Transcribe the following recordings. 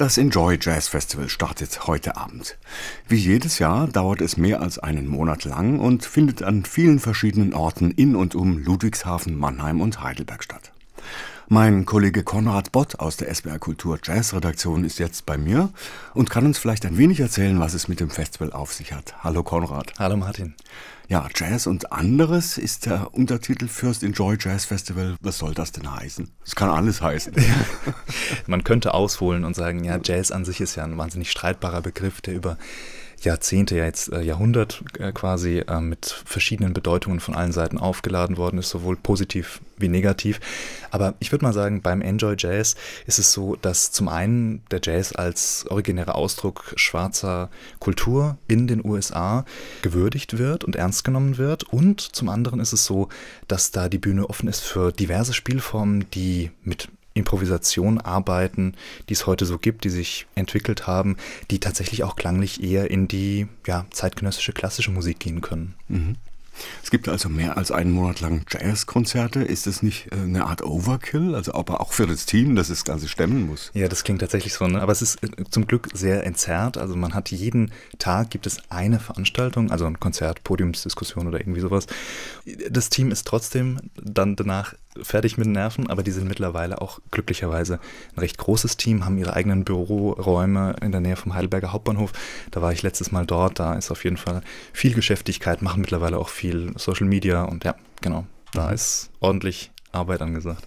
Das Enjoy Jazz Festival startet heute Abend. Wie jedes Jahr dauert es mehr als einen Monat lang und findet an vielen verschiedenen Orten in und um Ludwigshafen, Mannheim und Heidelberg statt. Mein Kollege Konrad Bott aus der SWR Kultur Jazz Redaktion ist jetzt bei mir und kann uns vielleicht ein wenig erzählen, was es mit dem Festival auf sich hat. Hallo Konrad. Hallo Martin. Ja, Jazz und anderes ist der Untertitel First Enjoy Jazz Festival. Was soll das denn heißen? Es kann alles heißen. Ja. Man könnte ausholen und sagen, ja, Jazz an sich ist ja ein wahnsinnig streitbarer Begriff, der über Jahrzehnte, ja jetzt Jahrhundert quasi mit verschiedenen Bedeutungen von allen Seiten aufgeladen worden ist, sowohl positiv wie negativ. Aber ich würde mal sagen, beim Enjoy Jazz ist es so, dass zum einen der Jazz als originärer Ausdruck schwarzer Kultur in den USA gewürdigt wird und ernst genommen wird. Und zum anderen ist es so, dass da die Bühne offen ist für diverse Spielformen, die mit Improvisation arbeiten, die es heute so gibt, die sich entwickelt haben, die tatsächlich auch klanglich eher in die zeitgenössische klassische Musik gehen können. Mhm. Es gibt also mehr als einen Monat lang Jazzkonzerte. Ist das nicht eine Art Overkill? Also aber auch für das Team, das das Ganze stemmen muss? Ja, das klingt tatsächlich so, ne? Aber es ist zum Glück sehr entzerrt. Also man hat jeden Tag gibt es eine Veranstaltung, also ein Konzert, Podiumsdiskussion oder irgendwie sowas. Das Team ist trotzdem dann danach fertig mit den Nerven, aber die sind mittlerweile auch glücklicherweise ein recht großes Team, haben ihre eigenen Büroräume in der Nähe vom Heidelberger Hauptbahnhof. Da war ich letztes Mal dort, da ist auf jeden Fall viel Geschäftigkeit, machen mittlerweile auch viel Social Media und ja, genau, da ist ordentlich Arbeit angesagt.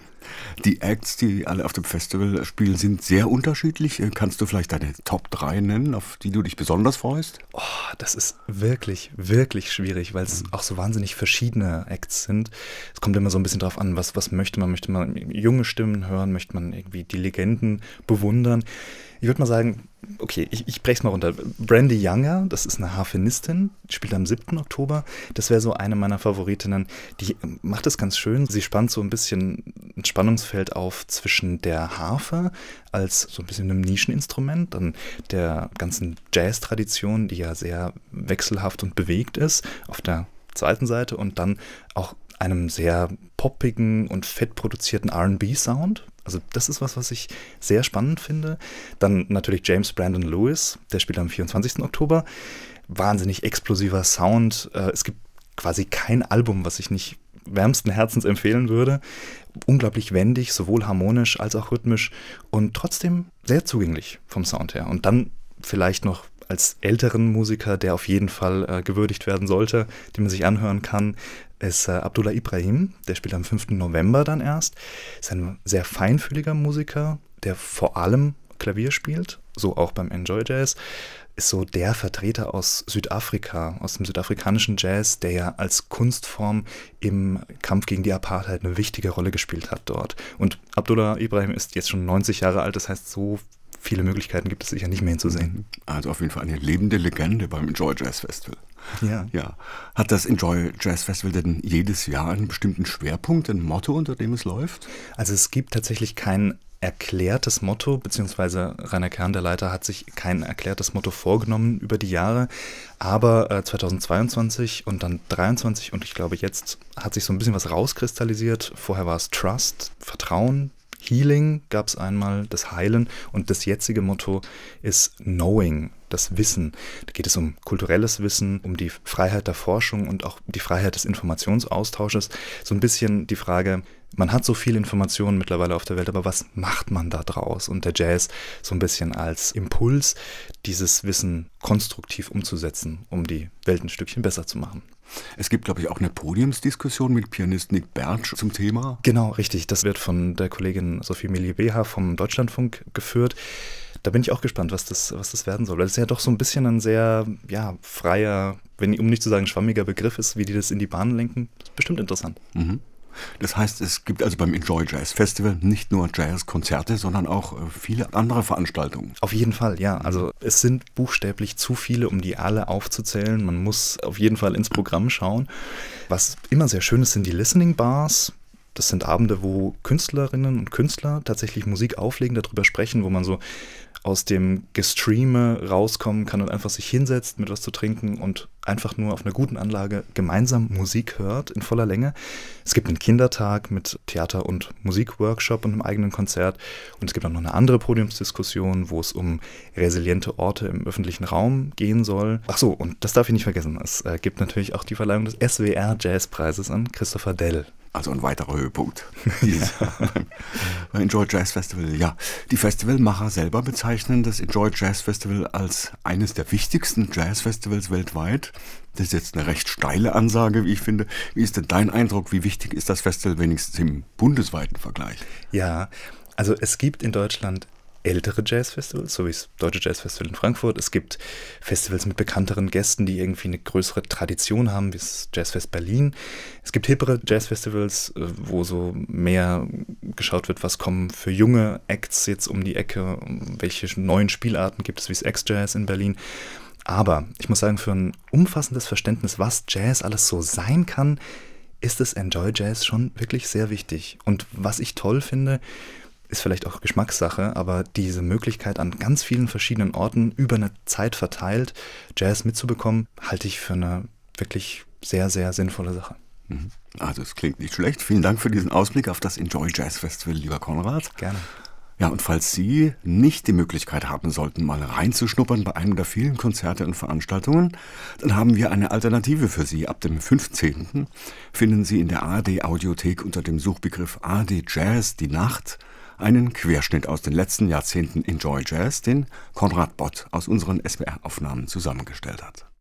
Die Acts, die alle auf dem Festival spielen, sind sehr unterschiedlich. Kannst du vielleicht deine Top 3 nennen, auf die du dich besonders freust? Oh, das ist wirklich, wirklich schwierig, weil es auch so wahnsinnig verschiedene Acts sind. Es kommt immer so ein bisschen drauf an, was möchte man? Möchte man junge Stimmen hören? Möchte man irgendwie die Legenden bewundern? Ich würde mal sagen, okay, ich brech's mal runter. Brandy Younger, das ist eine Harfenistin, spielt am 7. Oktober. Das wäre so eine meiner Favoritinnen. Die macht es ganz schön. Sie spannt so ein bisschen ein Spannungsfeld auf zwischen der Harfe als so ein bisschen einem Nischeninstrument, dann der ganzen Jazz-Tradition, die ja sehr wechselhaft und bewegt ist, auf der zweiten Seite und dann auch einem sehr poppigen und fettproduzierten R&B-Sound. Also das ist was ich sehr spannend finde. Dann natürlich James Brandon Lewis, der spielt am 24. Oktober. Wahnsinnig explosiver Sound. Es gibt quasi kein Album, was ich nicht wärmsten Herzens empfehlen würde. Unglaublich wendig, sowohl harmonisch als auch rhythmisch und trotzdem sehr zugänglich vom Sound her. Und dann vielleicht noch als älteren Musiker, der auf jeden Fall gewürdigt werden sollte, den man sich anhören kann, ist Abdullah Ibrahim, der spielt am 5. November dann erst. Ist ein sehr feinfühliger Musiker, der vor allem Klavier spielt, so auch beim Enjoy Jazz. Ist so der Vertreter aus Südafrika, aus dem südafrikanischen Jazz, der ja als Kunstform im Kampf gegen die Apartheid eine wichtige Rolle gespielt hat dort. Und Abdullah Ibrahim ist jetzt schon 90 Jahre alt, das heißt, so viele Möglichkeiten gibt es sicher nicht mehr hinzusehen. Also auf jeden Fall eine lebende Legende beim Enjoy Jazz Festival. Ja. Hat das Enjoy Jazz Festival denn jedes Jahr einen bestimmten Schwerpunkt, ein Motto, unter dem es läuft? Also es gibt tatsächlich kein erklärtes Motto, beziehungsweise Rainer Kern, der Leiter, hat sich kein erklärtes Motto vorgenommen über die Jahre, aber 2022 und dann 2023 und ich glaube jetzt hat sich so ein bisschen was rauskristallisiert. Vorher war es Trust, Vertrauen, Healing gab es einmal, das Heilen und das jetzige Motto ist Knowing, das Wissen. Da geht es um kulturelles Wissen, um die Freiheit der Forschung und auch die Freiheit des Informationsaustausches. So ein bisschen die Frage, man hat so viel Informationen mittlerweile auf der Welt, aber was macht man da draus? Und der Jazz so ein bisschen als Impuls, dieses Wissen konstruktiv umzusetzen, um die Welt ein Stückchen besser zu machen. Es gibt, glaube ich, auch eine Podiumsdiskussion mit Pianist Nick Bertsch zum Thema. Genau, richtig. Das wird von der Kollegin Sophie Millier-Beha vom Deutschlandfunk geführt. Da bin ich auch gespannt, was das werden soll. Weil es ja doch so ein bisschen ein sehr freier, um nicht zu sagen schwammiger Begriff ist, wie die das in die Bahn lenken. Das ist bestimmt interessant. Mhm. Das heißt, es gibt also beim Enjoy Jazz Festival nicht nur Jazzkonzerte, sondern auch viele andere Veranstaltungen. Auf jeden Fall, ja. Also es sind buchstäblich zu viele, um die alle aufzuzählen. Man muss auf jeden Fall ins Programm schauen. Was immer sehr schön ist, sind die Listening Bars. Das sind Abende, wo Künstlerinnen und Künstler tatsächlich Musik auflegen, darüber sprechen, wo man so aus dem Gestreame rauskommen kann und einfach sich hinsetzt mit was zu trinken und einfach nur auf einer guten Anlage gemeinsam Musik hört in voller Länge. Es gibt einen Kindertag mit Theater- und Musikworkshop und einem eigenen Konzert. Und es gibt auch noch eine andere Podiumsdiskussion, wo es um resiliente Orte im öffentlichen Raum gehen soll. Ach so, und das darf ich nicht vergessen. Es gibt natürlich auch die Verleihung des SWR Jazzpreises an Christopher Dell. Also ein weiterer Höhepunkt beim Enjoy Jazz Festival. Ja, die Festivalmacher selber bezeichnen das Enjoy Jazz Festival als eines der wichtigsten Jazzfestivals weltweit. Das ist jetzt eine recht steile Ansage, wie ich finde. Wie ist denn dein Eindruck? Wie wichtig ist das Festival wenigstens im bundesweiten Vergleich? Ja, also es gibt in Deutschland ältere Jazzfestivals, so wie das Deutsche Jazzfestival in Frankfurt. Es gibt Festivals mit bekannteren Gästen, die irgendwie eine größere Tradition haben, wie das Jazzfest Berlin. Es gibt hippere Jazzfestivals, wo so mehr geschaut wird, was kommen für junge Acts jetzt um die Ecke, welche neuen Spielarten gibt es, wie das X-Jazz in Berlin. Aber ich muss sagen, für ein umfassendes Verständnis, was Jazz alles so sein kann, ist das Enjoy Jazz schon wirklich sehr wichtig. Und was ich toll finde, ist vielleicht auch Geschmackssache, aber diese Möglichkeit an ganz vielen verschiedenen Orten über eine Zeit verteilt, Jazz mitzubekommen, halte ich für eine wirklich sehr, sehr sinnvolle Sache. Also es klingt nicht schlecht. Vielen Dank für diesen Ausblick auf das Enjoy Jazz Festival, lieber Konrad. Gerne. Ja, und falls Sie nicht die Möglichkeit haben sollten, mal reinzuschnuppern bei einem der vielen Konzerte und Veranstaltungen, dann haben wir eine Alternative für Sie. Ab dem 15. finden Sie in der ARD Audiothek unter dem Suchbegriff ARD Jazz die Nacht einen Querschnitt aus den letzten Jahrzehnten Enjoy Jazz, den Konrad Bott aus unseren SWR-Aufnahmen zusammengestellt hat.